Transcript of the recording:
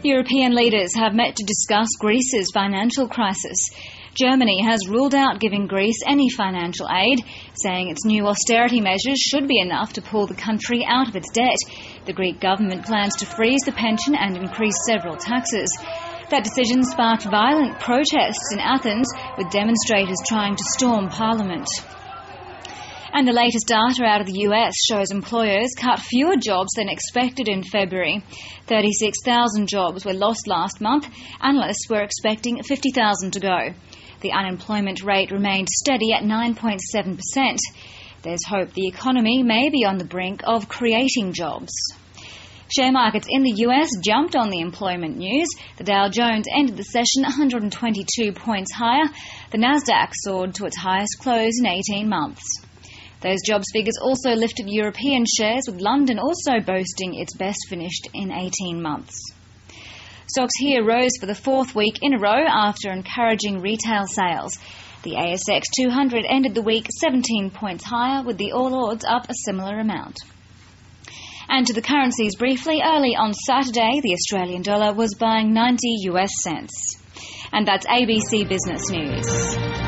European leaders have met to discuss Greece's financial crisis. Germany has ruled out giving Greece any financial aid, saying its new austerity measures should be enough to pull the country out of its debt. The Greek government plans to freeze the pension and increase several taxes. That decision sparked violent protests in Athens, with demonstrators trying to storm Parliament. And the latest data out of the US shows employers cut fewer jobs than expected in February. 36,000 jobs were lost last month. Analysts were expecting 50,000 to go. The unemployment rate remained steady at 9.7%. There's hope the economy may be on the brink of creating jobs. Share markets in the US jumped on the employment news. The Dow Jones ended the session 122 points higher. The Nasdaq soared to its highest close in 18 months. Those jobs figures also lifted European shares, with London also boasting its best finished in 18 months. Stocks here rose for the fourth week in a row after encouraging retail sales. The ASX 200 ended the week 17 points higher, with the All Ords up a similar amount. And to the currencies briefly, early on Saturday, the Australian dollar was buying 90 US cents. And that's ABC Business News.